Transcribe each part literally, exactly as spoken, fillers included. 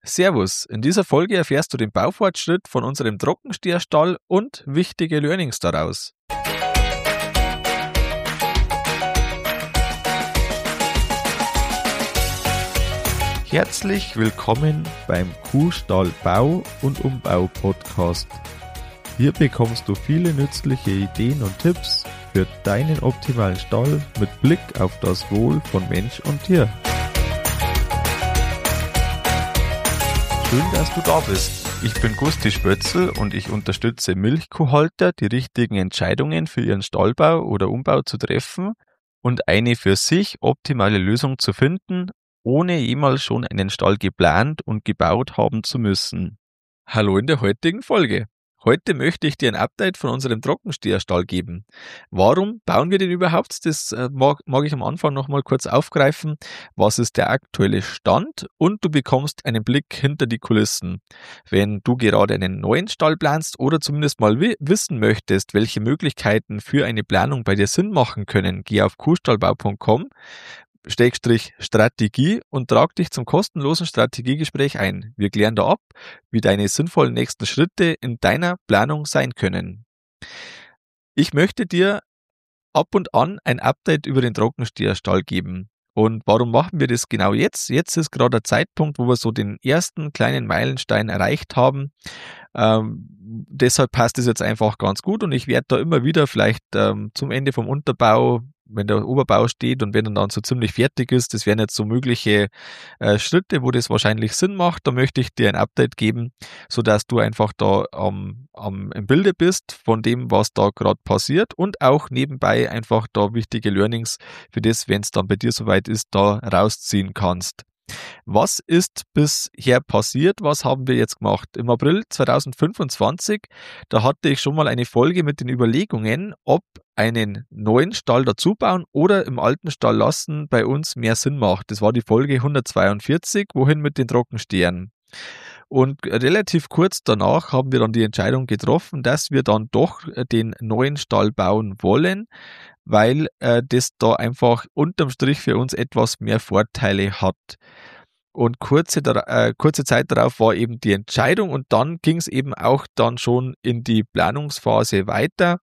Servus, in dieser Folge erfährst du den Baufortschritt von unserem Trockensteherstall und wichtige Learnings daraus. Herzlich willkommen beim Kuhstall Bau- und Umbau-Podcast. Hier bekommst du viele nützliche Ideen und Tipps für deinen optimalen Stall mit Blick auf das Wohl von Mensch und Tier. Schön, dass du da bist. Ich bin Gusti Spötzl und ich unterstütze Milchkuhhalter, die richtigen Entscheidungen für ihren Stallbau oder Umbau zu treffen und eine für sich optimale Lösung zu finden, ohne jemals schon einen Stall geplant und gebaut haben zu müssen. Hallo in der heutigen Folge. Heute möchte ich dir ein Update von unserem Trockensteherstall geben. Warum bauen wir den überhaupt? Das äh, mag, mag ich am Anfang nochmal kurz aufgreifen. Was ist der aktuelle Stand? Und du bekommst einen Blick hinter die Kulissen. Wenn du gerade einen neuen Stall planst oder zumindest mal wi- wissen möchtest, welche Möglichkeiten für eine Planung bei dir Sinn machen können, geh auf kuhstallbau punkt com Schrägstrich Strategie und trag dich zum kostenlosen Strategiegespräch ein. Wir klären da ab, wie deine sinnvollen nächsten Schritte in deiner Planung sein können. Ich möchte dir ab und an ein Update über den Trockensteherstall geben. Und warum machen wir das genau jetzt? Jetzt ist gerade der Zeitpunkt, wo wir so den ersten kleinen Meilenstein erreicht haben. Ähm, deshalb passt es jetzt einfach ganz gut und ich werde da immer wieder vielleicht ähm, zum Ende vom Unterbau, wenn der Oberbau steht und wenn er dann so ziemlich fertig ist, das wären jetzt so mögliche äh, Schritte, wo das wahrscheinlich Sinn macht. Da möchte ich dir ein Update geben, sodass du einfach da ähm, ähm, im Bilde bist von dem, was da gerade passiert und auch nebenbei einfach da wichtige Learnings für das, wenn es dann bei dir soweit ist, da rausziehen kannst. Was ist bisher passiert? Was haben wir jetzt gemacht? Im April zweitausendfünfundzwanzig, da hatte ich schon mal eine Folge mit den Überlegungen, ob einen neuen Stall dazu bauen oder im alten Stall lassen bei uns mehr Sinn macht. Das war die Folge hundertzweiundvierzig, wohin mit den Trockenstehern. Und relativ kurz danach haben wir dann die Entscheidung getroffen, dass wir dann doch den neuen Stall bauen wollen, weil äh, das da einfach unterm Strich für uns etwas mehr Vorteile hat. Und kurze, äh, kurze Zeit darauf war eben die Entscheidung und dann ging es eben auch dann schon in die Planungsphase weiter,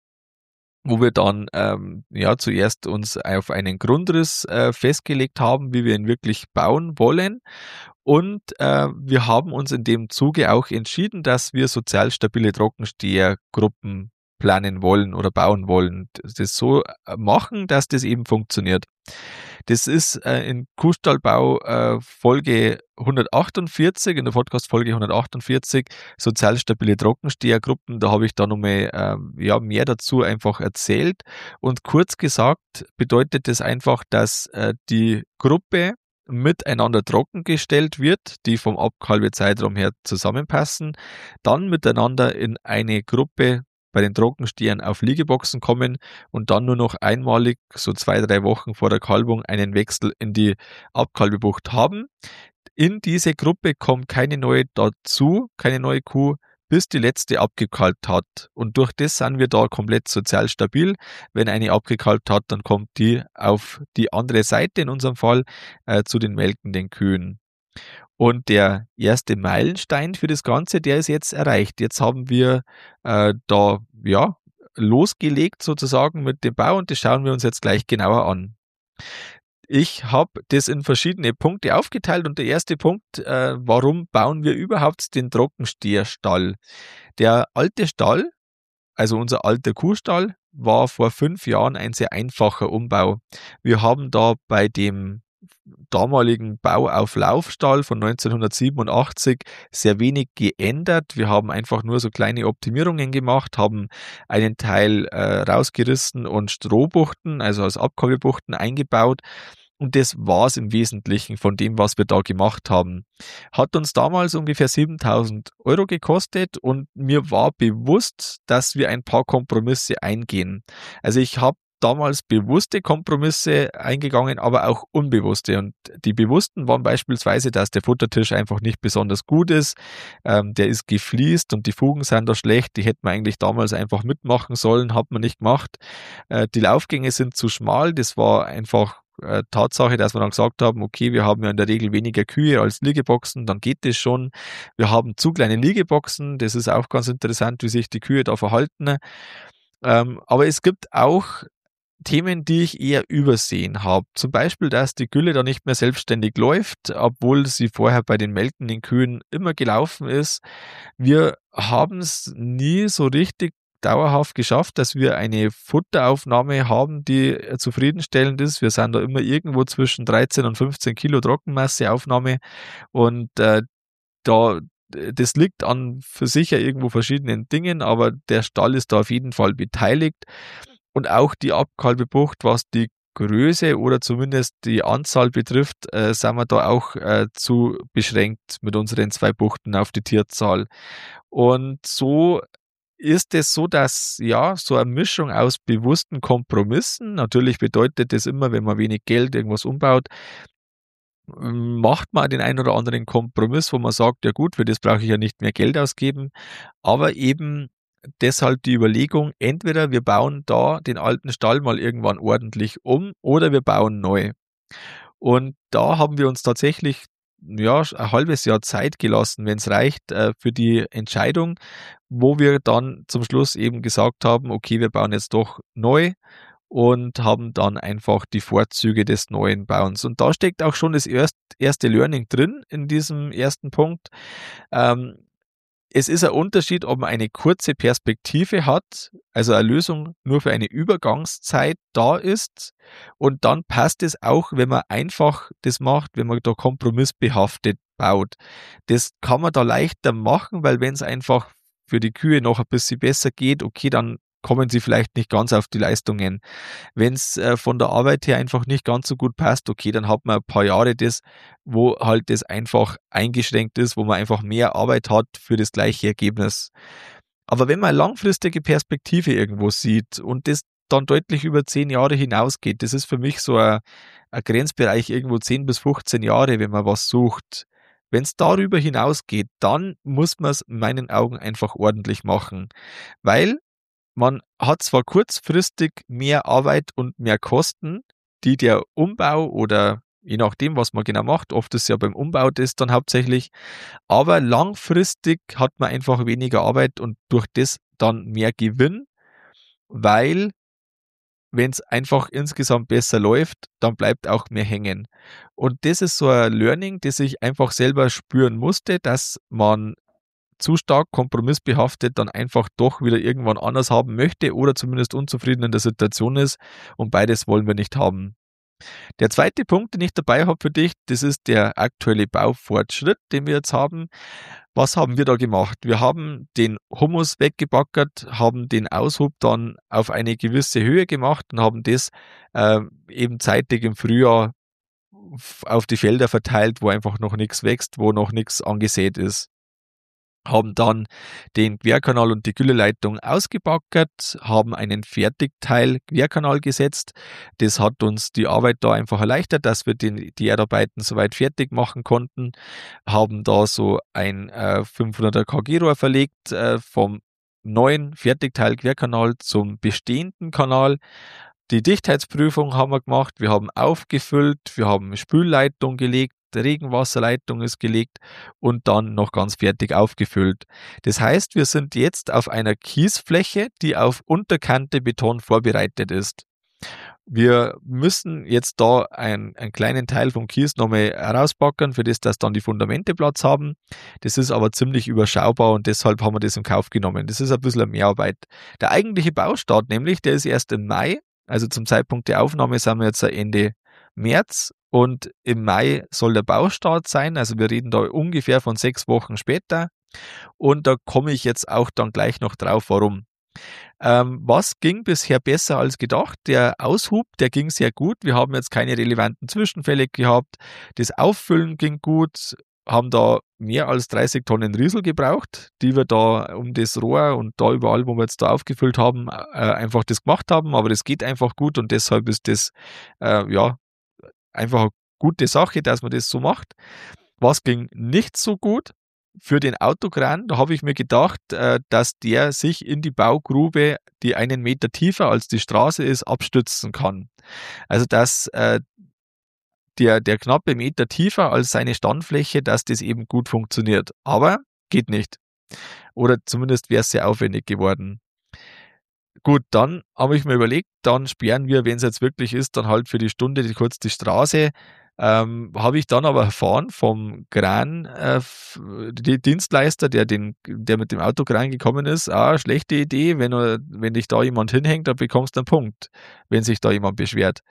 wo wir dann ähm, ja zuerst uns auf einen Grundriss äh, festgelegt haben, wie wir ihn wirklich bauen wollen. Und äh, wir haben uns in dem Zuge auch entschieden, dass wir sozial stabile Trockenstehergruppen planen wollen oder bauen wollen. Das so machen, dass das eben funktioniert. Das ist äh, in Kuhstallbau äh, Folge hundertachtundvierzig, in der Podcast-Folge hundertachtundvierzig, sozial stabile Trockenstehergruppen. Da habe ich da nochmal äh, ja, mehr dazu einfach erzählt. Und kurz gesagt bedeutet das einfach, dass äh, die Gruppe miteinander trockengestellt wird, die vom Abkalbezeitraum her zusammenpassen, dann miteinander in eine Gruppe bei den Trockenstehern auf Liegeboxen kommen und dann nur noch einmalig, so zwei, drei Wochen vor der Kalbung, einen Wechsel in die Abkalbebucht haben. In diese Gruppe kommt keine neue dazu, keine neue Kuh, bis die letzte abgekalbt hat. Und durch das sind wir da komplett sozial stabil. Wenn eine abgekalbt hat, dann kommt die auf die andere Seite, in unserem Fall, äh, zu den melkenden Kühen. Und der erste Meilenstein für das Ganze, der ist jetzt erreicht. Jetzt haben wir äh, da ja losgelegt sozusagen mit dem Bau und das schauen wir uns jetzt gleich genauer an. Ich habe das in verschiedene Punkte aufgeteilt und der erste Punkt, äh, warum bauen wir überhaupt den Trockensteherstall? Der alte Stall, also unser alter Kuhstall, war vor fünf Jahren ein sehr einfacher Umbau. Wir haben da bei dem damaligen Bauauflaufstall von neunzehnhundertsiebenundachtzig sehr wenig geändert. Wir haben einfach nur so kleine Optimierungen gemacht, haben einen Teil äh, rausgerissen und Strohbuchten, also als Abkalbebuchten eingebaut. Und das war es im Wesentlichen von dem, was wir da gemacht haben. Hat uns damals ungefähr siebentausend Euro gekostet und mir war bewusst, dass wir ein paar Kompromisse eingehen. Also ich habe damals bewusste Kompromisse eingegangen, aber auch unbewusste. Und die bewussten waren beispielsweise, dass der Futtertisch einfach nicht besonders gut ist. Ähm, der ist gefliest und die Fugen sind da schlecht. Die hätte man eigentlich damals einfach mitmachen sollen, hat man nicht gemacht. Äh, die Laufgänge sind zu schmal. Das war einfach äh, Tatsache, dass wir dann gesagt haben, okay, wir haben ja in der Regel weniger Kühe als Liegeboxen, dann geht das schon. Wir haben zu kleine Liegeboxen, das ist auch ganz interessant, wie sich die Kühe da verhalten. Ähm, aber es gibt auch Themen, die ich eher übersehen habe. Zum Beispiel, dass die Gülle da nicht mehr selbstständig läuft, obwohl sie vorher bei den melkenden Kühen immer gelaufen ist. Wir haben es nie so richtig dauerhaft geschafft, dass wir eine Futteraufnahme haben, die äh, zufriedenstellend ist. Wir sind da immer irgendwo zwischen dreizehn und fünfzehn Kilo Trockenmasseaufnahme und äh, da das liegt an für sich ja irgendwo verschiedenen Dingen, aber der Stall ist da auf jeden Fall beteiligt. Und auch die Abkalbebucht, was die Größe oder zumindest die Anzahl betrifft, äh, sind wir da auch äh, zu beschränkt mit unseren zwei Buchten auf die Tierzahl. Und so ist es so, dass ja, so eine Mischung aus bewussten Kompromissen, natürlich bedeutet das immer, wenn man wenig Geld irgendwas umbaut, macht man den einen oder anderen Kompromiss, wo man sagt, ja gut, für das brauche ich ja nicht mehr Geld ausgeben, aber eben deshalb die Überlegung, entweder wir bauen da den alten Stall mal irgendwann ordentlich um oder wir bauen neu. Und da haben wir uns tatsächlich ja, ein halbes Jahr Zeit gelassen, wenn es reicht, äh, für die Entscheidung, wo wir dann zum Schluss eben gesagt haben, okay, wir bauen jetzt doch neu und haben dann einfach die Vorzüge des neuen Bauens. Und da steckt auch schon das erst, erste Learning drin in diesem ersten Punkt. Ähm, es ist ein Unterschied, ob man eine kurze Perspektive hat, also eine Lösung nur für eine Übergangszeit da ist. Und dann passt es auch, wenn man einfach das macht, wenn man da kompromissbehaftet baut. Das kann man da leichter machen, weil wenn es einfach für die Kühe noch ein bisschen besser geht, okay, dann kommen sie vielleicht nicht ganz auf die Leistungen. Wenn es äh, von der Arbeit her einfach nicht ganz so gut passt, okay, dann hat man ein paar Jahre das, wo halt das einfach eingeschränkt ist, wo man einfach mehr Arbeit hat für das gleiche Ergebnis. Aber wenn man eine langfristige Perspektive irgendwo sieht und das dann deutlich über zehn Jahre hinausgeht, das ist für mich so ein, ein Grenzbereich irgendwo zehn bis fünfzehn Jahre, wenn man was sucht. Wenn es darüber hinausgeht, dann muss man es in meinen Augen einfach ordentlich machen, weil man hat zwar kurzfristig mehr Arbeit und mehr Kosten, die der Umbau oder je nachdem, was man genau macht, oft ist ja beim Umbau das dann hauptsächlich, aber langfristig hat man einfach weniger Arbeit und durch das dann mehr Gewinn, weil wenn es einfach insgesamt besser läuft, dann bleibt auch mehr hängen. Und das ist so ein Learning, das ich einfach selber spüren musste, dass man zu stark kompromissbehaftet dann einfach doch wieder irgendwann anders haben möchte oder zumindest unzufrieden in der Situation ist und beides wollen wir nicht haben. Der zweite Punkt, den ich dabei habe für dich, das ist der aktuelle Baufortschritt, den wir jetzt haben. Was haben wir da gemacht? Wir haben den Humus weggebaggert, haben den Aushub dann auf eine gewisse Höhe gemacht und haben das äh, eben zeitig im Frühjahr auf die Felder verteilt, wo einfach noch nichts wächst, wo noch nichts angesät ist. Haben dann den Querkanal und die Gülleleitung ausgebaggert, haben einen Fertigteil Querkanal gesetzt. Das hat uns die Arbeit da einfach erleichtert, dass wir den, die Erdarbeiten soweit fertig machen konnten. Haben da so ein äh, fünfhunderter Kg Rohr verlegt äh, vom neuen Fertigteil Querkanal zum bestehenden Kanal. Die Dichtheitsprüfung haben wir gemacht, wir haben aufgefüllt, wir haben Spülleitung gelegt, Regenwasserleitung ist gelegt und dann noch ganz fertig aufgefüllt. Das heißt, wir sind jetzt auf einer Kiesfläche, die auf Unterkante Beton vorbereitet ist. Wir müssen jetzt da ein, einen kleinen Teil vom Kies nochmal rauspacken, für das, dass dann die Fundamente Platz haben. Das ist aber ziemlich überschaubar und deshalb haben wir das in Kauf genommen. Das ist ein bisschen Mehrarbeit. Der eigentliche Baustart nämlich, der ist erst im Mai. Also zum Zeitpunkt der Aufnahme sind wir jetzt Ende März und im Mai soll der Baustart sein. Also wir reden da ungefähr von sechs Wochen später und da komme ich jetzt auch dann gleich noch drauf, warum. Ähm, was ging bisher besser als gedacht? Der Aushub, der ging sehr gut. Wir haben jetzt keine relevanten Zwischenfälle gehabt. Das Auffüllen ging gut, haben da mehr als dreißig Tonnen Riesel gebraucht, die wir da um das Rohr und da überall, wo wir jetzt da aufgefüllt haben, äh, einfach das gemacht haben. Aber das geht einfach gut und deshalb ist das äh, ja einfach eine gute Sache, dass man das so macht. Was ging nicht so gut? Für den Autokran, da habe ich mir gedacht, äh, dass der sich in die Baugrube, die einen Meter tiefer als die Straße ist, abstützen kann. Also dass äh, der, der knappe Meter tiefer als seine Standfläche, dass das eben gut funktioniert. Aber geht nicht. Oder zumindest wäre es sehr aufwendig geworden. Gut, dann habe ich mir überlegt, dann sperren wir, wenn es jetzt wirklich ist, dann halt für die Stunde die, kurz die Straße. Ähm, habe ich dann aber erfahren vom Kran, äh, f- die Dienstleister, der, den, der mit dem Autokran gekommen ist, ah, schlechte Idee, wenn, er- wenn dich da jemand hinhängt, dann bekommst du einen Punkt, wenn sich da jemand beschwert.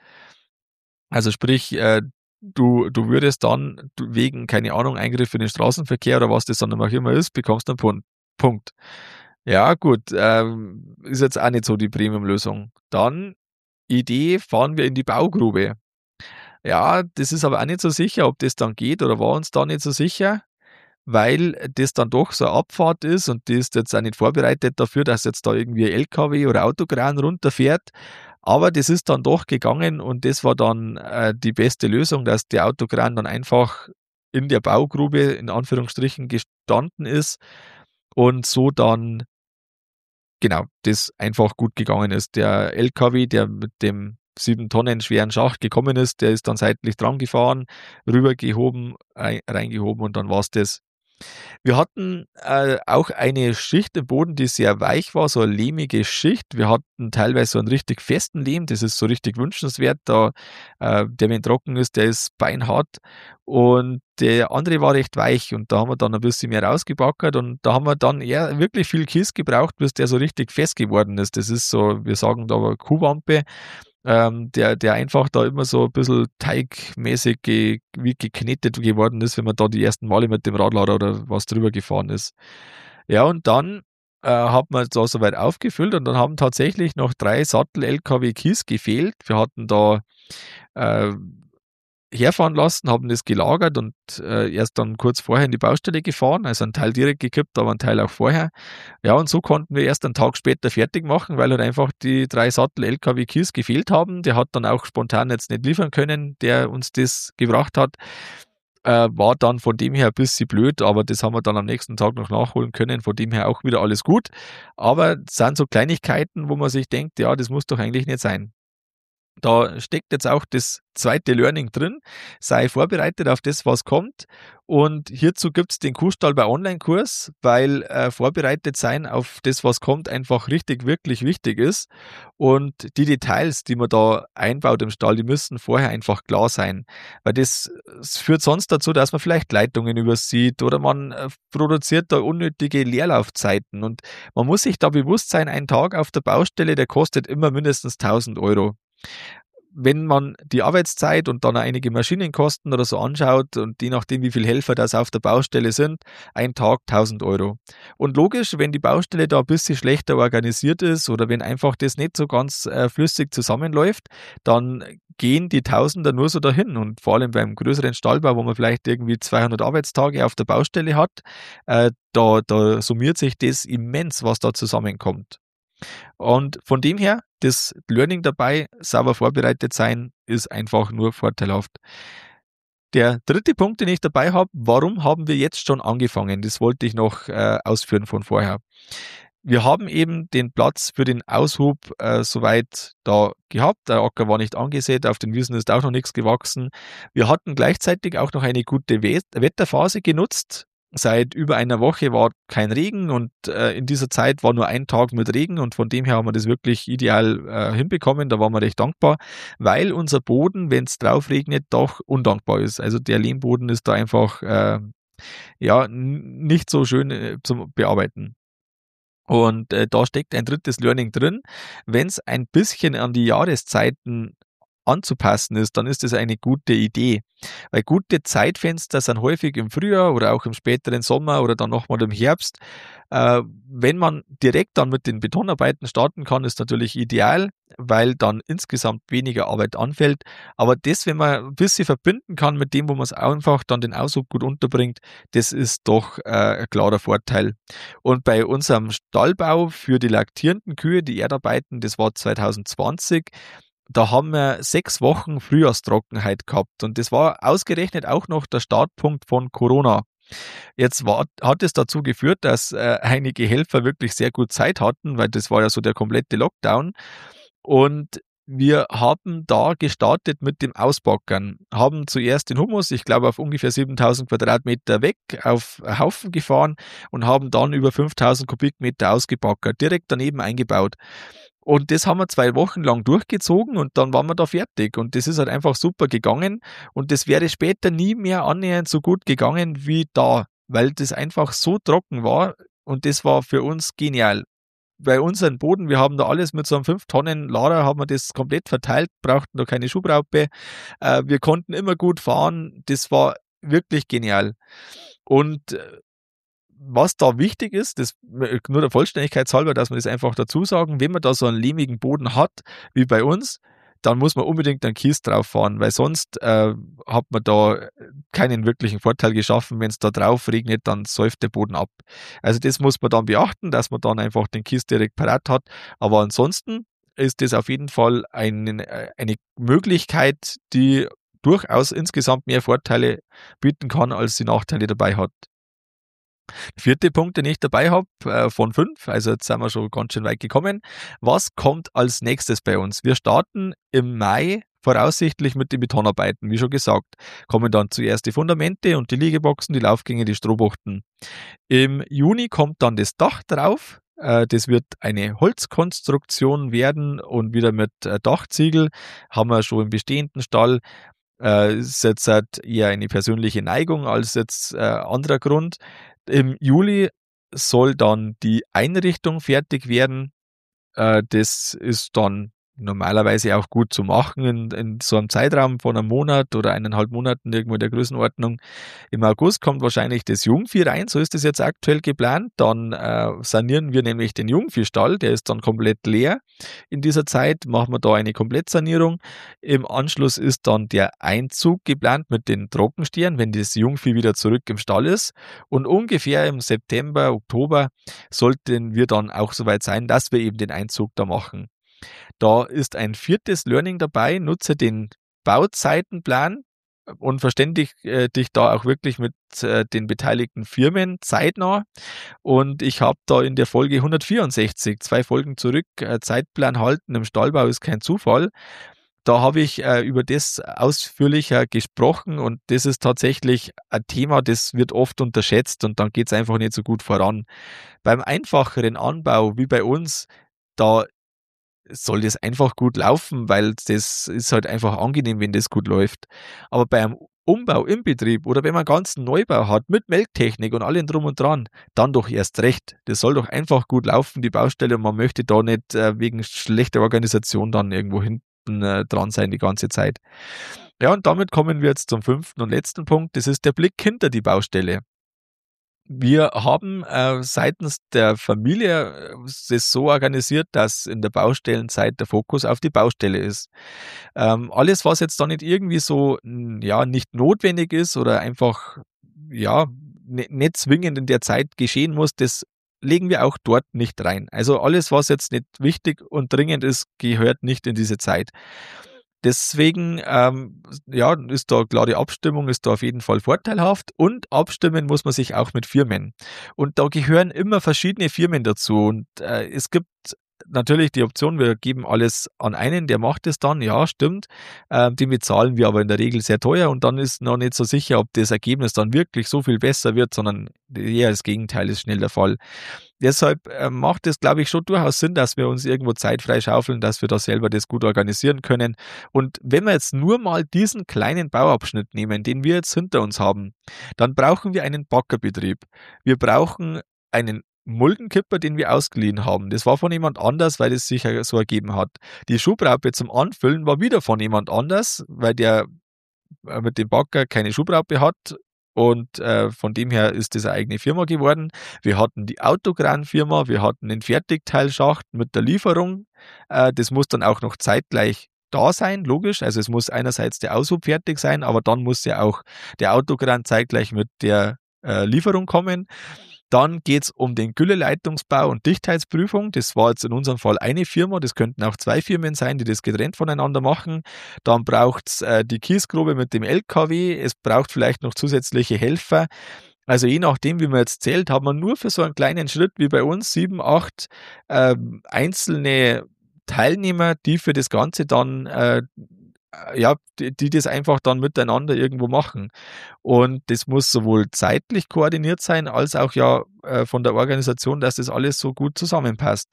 Also sprich, äh, du, du würdest dann du, wegen, keine Ahnung, Eingriff in den Straßenverkehr oder was das dann auch immer ist, bekommst du einen Pun- Punkt. Ja, gut, ähm, ist jetzt auch nicht so die Premium-Lösung. Dann Idee, fahren wir in die Baugrube. Ja, das ist aber auch nicht so sicher, ob das dann geht oder war uns da nicht so sicher, weil das dann doch so eine Abfahrt ist und die ist jetzt auch nicht vorbereitet dafür, dass jetzt da irgendwie ein L K W oder Autokran runterfährt. Aber das ist dann doch gegangen und das war dann äh, die beste Lösung, dass der Autokran dann einfach in der Baugrube in Anführungsstrichen gestanden ist und so dann genau, das einfach gut gegangen ist. Der L K W, der mit dem sieben Tonnen schweren Schacht gekommen ist, der ist dann seitlich dran gefahren, rübergehoben, rei- reingehoben und dann war's das. Wir hatten äh, auch eine Schicht im Boden, die sehr weich war, so eine lehmige Schicht. Wir hatten teilweise so einen richtig festen Lehm, das ist so richtig wünschenswert. Da, äh, der, wenn trocken ist, der ist beinhart. Und der andere war recht weich und da haben wir dann ein bisschen mehr rausgebackert und da haben wir dann eher wirklich viel Kies gebraucht, bis der so richtig fest geworden ist. Das ist so, wir sagen da aber Kuhwampe, ähm, der, der einfach da immer so ein bisschen teigmäßig ge, wie geknetet geworden ist, wenn man da die ersten Male mit dem Radlader oder was drüber gefahren ist. Ja, und dann äh, hat man da soweit aufgefüllt und dann haben tatsächlich noch drei Sattel-L K W Kies gefehlt. Wir hatten da äh, herfahren lassen, haben das gelagert und äh, erst dann kurz vorher in die Baustelle gefahren, also ein Teil direkt gekippt, aber ein Teil auch vorher. Ja, und so konnten wir erst einen Tag später fertig machen, weil halt einfach die drei Sattel L K W Kies gefehlt haben. Der hat dann auch spontan jetzt nicht liefern können, der uns das gebracht hat. Äh, war dann von dem her ein bisschen blöd, aber das haben wir dann am nächsten Tag noch nachholen können. Von dem her auch wieder alles gut. Aber es sind so Kleinigkeiten, wo man sich denkt, ja, das muss doch eigentlich nicht sein. Da steckt jetzt auch das zweite Learning drin. Sei vorbereitet auf das, was kommt. Und hierzu gibt es den Kuhstall bei Online-Kurs, weil äh, vorbereitet sein auf das, was kommt, einfach richtig, wirklich wichtig ist. Und die Details, die man da einbaut im Stall, die müssen vorher einfach klar sein. Weil das, das führt sonst dazu, dass man vielleicht Leitungen übersieht oder man äh, produziert da unnötige Leerlaufzeiten. Und man muss sich da bewusst sein, ein Tag auf der Baustelle, der kostet immer mindestens tausend Euro. Wenn man die Arbeitszeit und dann auch einige Maschinenkosten oder so anschaut und je nachdem, wie viele Helfer das auf der Baustelle sind, ein Tag tausend Euro. Und logisch, wenn die Baustelle da ein bisschen schlechter organisiert ist oder wenn einfach das nicht so ganz äh, flüssig zusammenläuft, dann gehen die Tausender nur so dahin. Und vor allem beim größeren Stallbau, wo man vielleicht irgendwie zweihundert Arbeitstage auf der Baustelle hat, äh, da, da summiert sich das immens, was da zusammenkommt. Und von dem her, das Learning dabei, sauber vorbereitet sein, ist einfach nur vorteilhaft. Der dritte Punkt, den ich dabei habe, warum haben wir jetzt schon angefangen? Das wollte ich noch äh, ausführen von vorher. Wir haben eben den Platz für den Aushub äh, soweit da gehabt. Der Acker war nicht angesät, auf den Wiesen ist auch noch nichts gewachsen. Wir hatten gleichzeitig auch noch eine gute We- Wetterphase genutzt. Seit über einer Woche war kein Regen und äh, in dieser Zeit war nur ein Tag mit Regen und von dem her haben wir das wirklich ideal äh, hinbekommen. Da waren wir recht dankbar, weil unser Boden, wenn es drauf regnet, doch undankbar ist. Also der Lehmboden ist da einfach äh, ja n- nicht so schön äh, zum Bearbeiten. Und äh, da steckt ein drittes Learning drin. Wenn es ein bisschen an die Jahreszeiten anzupassen ist, dann ist das eine gute Idee. Weil gute Zeitfenster sind häufig im Frühjahr oder auch im späteren Sommer oder dann nochmal im Herbst. Äh, wenn man direkt dann mit den Betonarbeiten starten kann, ist natürlich ideal, weil dann insgesamt weniger Arbeit anfällt. Aber das, wenn man ein bisschen verbinden kann mit dem, wo man es einfach dann den Aushub gut unterbringt, das ist doch äh, ein klarer Vorteil. Und bei unserem Stallbau für die laktierenden Kühe, die Erdarbeiten, das war zwanzig zwanzig, da haben wir sechs Wochen Frühjahrstrockenheit gehabt und das war ausgerechnet auch noch der Startpunkt von Corona. Jetzt war, hat es dazu geführt, dass äh, einige Helfer wirklich sehr gut Zeit hatten, weil das war ja so der komplette Lockdown. Und wir haben da gestartet mit dem Ausbaggern, haben zuerst den Humus, ich glaube auf ungefähr siebentausend Quadratmeter weg, auf einen Haufen gefahren und haben dann über fünftausend Kubikmeter ausgebaggert, direkt daneben eingebaut. Und das haben wir zwei Wochen lang durchgezogen und dann waren wir da fertig. Und das ist halt einfach super gegangen. Und das wäre später nie mehr annähernd so gut gegangen wie da, weil das einfach so trocken war. Und das war für uns genial. Bei unserem Boden, wir haben da alles mit so einem fünf Tonnen Lader, haben wir das komplett verteilt, brauchten da keine Schubraupe. Äh, wir konnten immer gut fahren. Das war wirklich genial. Und äh, was da wichtig ist, das nur der Vollständigkeit halber, dass wir das einfach dazu sagen, wenn man da so einen lehmigen Boden hat, wie bei uns, dann muss man unbedingt einen Kies drauf fahren, weil sonst äh, hat man da keinen wirklichen Vorteil geschaffen. Wenn es da drauf regnet, dann säuft der Boden ab. Also das muss man dann beachten, dass man dann einfach den Kies direkt parat hat. Aber ansonsten ist das auf jeden Fall ein, eine Möglichkeit, die durchaus insgesamt mehr Vorteile bieten kann, als sie Nachteile dabei hat. Der vierte Punkt, den ich dabei habe, äh, von fünf, also jetzt sind wir schon ganz schön weit gekommen. Was kommt als nächstes bei uns? Wir starten im Mai voraussichtlich mit den Betonarbeiten, wie schon gesagt. Kommen dann zuerst die Fundamente und die Liegeboxen, die Laufgänge, die Strohbuchten. Im Juni kommt dann das Dach drauf. Äh, das wird eine Holzkonstruktion werden und wieder mit äh, Dachziegel. Haben wir schon im bestehenden Stall. Äh, ist jetzt halt eher eine persönliche Neigung als jetzt äh, anderer Grund. Im Juli soll dann die Einrichtung fertig werden. Äh, das ist dann normalerweise auch gut zu machen in, in so einem Zeitraum von einem Monat oder eineinhalb Monaten irgendwo in der Größenordnung. Im August kommt wahrscheinlich das Jungvieh rein, so ist das jetzt aktuell geplant. Dann äh, sanieren wir nämlich den Jungviehstall, der ist dann komplett leer. In dieser Zeit machen wir da eine Komplettsanierung. Im Anschluss ist dann der Einzug geplant mit den Trockenstieren, wenn das Jungvieh wieder zurück im Stall ist. Und ungefähr im September, Oktober sollten wir dann auch soweit sein, dass wir eben den Einzug da machen. Da ist ein viertes Learning dabei, nutze den Bauzeitenplan und verständige äh, dich da auch wirklich mit äh, den beteiligten Firmen zeitnah. Und ich habe da in der Folge hundertvierundsechzig, zwei Folgen zurück, äh, Zeitplan halten im Stallbau ist kein Zufall. Da habe ich äh, über das ausführlicher gesprochen und das ist tatsächlich ein Thema, das wird oft unterschätzt und dann geht es einfach nicht so gut voran. Beim einfacheren Anbau wie bei uns, da soll das einfach gut laufen, weil das ist halt einfach angenehm, wenn das gut läuft. Aber bei einem Umbau im Betrieb oder wenn man einen ganzen Neubau hat mit Melktechnik und allem drum und dran, dann doch erst recht. Das soll doch einfach gut laufen, die Baustelle, und man möchte da nicht äh, wegen schlechter Organisation dann irgendwo hinten äh, dran sein die ganze Zeit. Ja, und damit kommen wir jetzt zum fünften und letzten Punkt. Das ist der Blick hinter die Baustelle. Wir haben äh, seitens der Familie äh, das so organisiert, dass in der Baustellenzeit der Fokus auf die Baustelle ist. Ähm, alles, was jetzt da nicht irgendwie so n- ja nicht notwendig ist oder einfach ja ne- nicht zwingend in der Zeit geschehen muss, das legen wir auch dort nicht rein. Also alles, was jetzt nicht wichtig und dringend ist, gehört nicht in diese Zeit. Deswegen, ähm, ja, ist da klare Abstimmung, ist da auf jeden Fall vorteilhaft, und abstimmen muss man sich auch mit Firmen. Und da gehören immer verschiedene Firmen dazu, und äh, es gibt natürlich die Option, wir geben alles an einen, der macht es dann, ja, stimmt, ähm, den bezahlen wir aber in der Regel sehr teuer, und dann ist noch nicht so sicher, ob das Ergebnis dann wirklich so viel besser wird, sondern eher das Gegenteil ist schnell der Fall. Deshalb äh, macht es, glaube ich, schon durchaus Sinn, dass wir uns irgendwo Zeit freischaufeln, dass wir da selber das gut organisieren können. Und wenn wir jetzt nur mal diesen kleinen Bauabschnitt nehmen, den wir jetzt hinter uns haben, dann brauchen wir einen Baggerbetrieb. Wir brauchen einen Muldenkipper, den wir ausgeliehen haben. Das war von jemand anders, weil es sich ja so ergeben hat. Die Schubraupe zum Anfüllen war wieder von jemand anders, weil der äh, mit dem Bagger keine Schubraupe hat. Und äh, von dem her ist das eine eigene Firma geworden. Wir hatten die Autokran-Firma, wir hatten den Fertigteilschacht mit der Lieferung. Äh, das muss dann auch noch zeitgleich da sein, logisch. Also es muss einerseits der Aushub fertig sein, aber dann muss ja auch der Autokran zeitgleich mit der äh, Lieferung kommen. Dann geht's um den Gülleleitungsbau und Dichtheitsprüfung. Das war jetzt in unserem Fall eine Firma. Das könnten auch zwei Firmen sein, die das getrennt voneinander machen. Dann braucht's äh, die Kiesgrube mit dem L K W. Es braucht vielleicht noch zusätzliche Helfer. Also je nachdem, wie man jetzt zählt, hat man nur für so einen kleinen Schritt wie bei uns sieben, acht äh, einzelne Teilnehmer, die für das Ganze dann, äh, ja, die, die das einfach dann miteinander irgendwo machen. Und das muss sowohl zeitlich koordiniert sein, als auch ja äh, von der Organisation, dass das alles so gut zusammenpasst.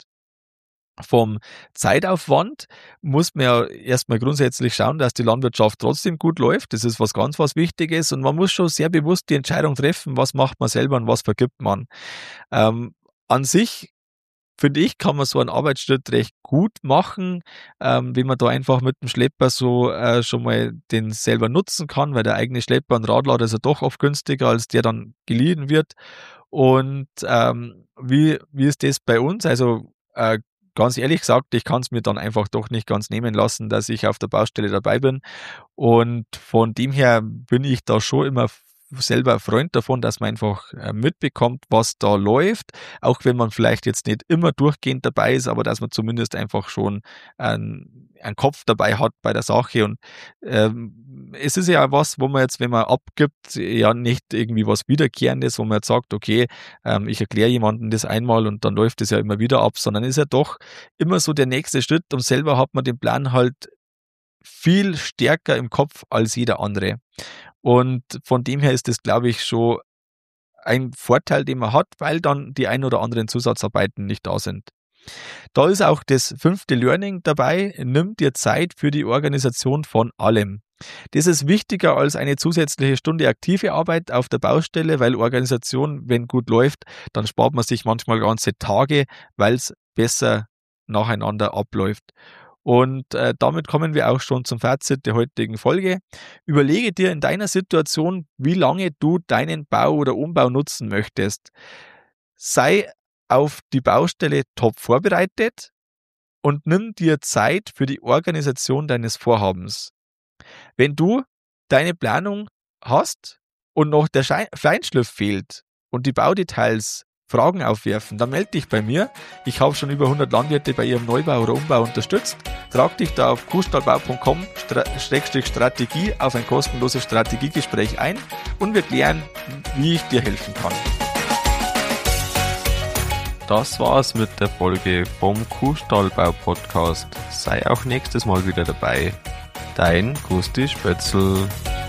Vom Zeitaufwand muss man ja erstmal grundsätzlich schauen, dass die Landwirtschaft trotzdem gut läuft. Das ist was ganz was Wichtiges und man muss schon sehr bewusst die Entscheidung treffen, was macht man selber und was vergibt man. Ähm, an sich finde ich, kann man so einen Arbeitsschritt recht gut machen, ähm, wenn man da einfach mit dem Schlepper so äh, schon mal den selber nutzen kann, weil der eigene Schlepper und Radlader ist ja doch oft günstiger, als der dann geliehen wird. Und ähm, wie, wie ist das bei uns? Also äh, ganz ehrlich gesagt, ich kann es mir dann einfach doch nicht ganz nehmen lassen, dass ich auf der Baustelle dabei bin. Und von dem her bin ich da schon immer selber ein Freund davon, dass man einfach äh, mitbekommt, was da läuft, auch wenn man vielleicht jetzt nicht immer durchgehend dabei ist, aber dass man zumindest einfach schon einen, einen Kopf dabei hat bei der Sache und ähm, es ist ja was, wo man jetzt, wenn man abgibt, ja nicht irgendwie was Wiederkehrendes, wo man jetzt sagt, okay, ähm, ich erkläre jemandem das einmal und dann läuft es ja immer wieder ab, sondern ist ja doch immer so der nächste Schritt und selber hat man den Plan halt viel stärker im Kopf als jeder andere. Und von dem her ist das, glaube ich, schon ein Vorteil, den man hat, weil dann die ein oder anderen Zusatzarbeiten nicht da sind. Da ist auch das fünfte Learning dabei, nimm dir Zeit für die Organisation von allem. Das ist wichtiger als eine zusätzliche Stunde aktive Arbeit auf der Baustelle, weil Organisation, wenn gut läuft, dann spart man sich manchmal ganze Tage, weil es besser nacheinander abläuft. Und äh, damit kommen wir auch schon zum Fazit der heutigen Folge. Überlege dir in deiner Situation, wie lange du deinen Bau oder Umbau nutzen möchtest. Sei auf die Baustelle top vorbereitet und nimm dir Zeit für die Organisation deines Vorhabens. Wenn du deine Planung hast und noch der Schein- Feinschliff fehlt und die Baudetails Fragen aufwerfen, dann melde dich bei mir. Ich habe schon über hundert Landwirte bei ihrem Neubau oder Umbau unterstützt. Trag dich da auf kuhstallbau punkt com Schrägstrich Strategie auf ein kostenloses Strategiegespräch ein und wir klären, wie ich dir helfen kann. Das war's mit der Folge vom Kuhstallbau-Podcast. Sei auch nächstes Mal wieder dabei. Dein Gusti Spötzl.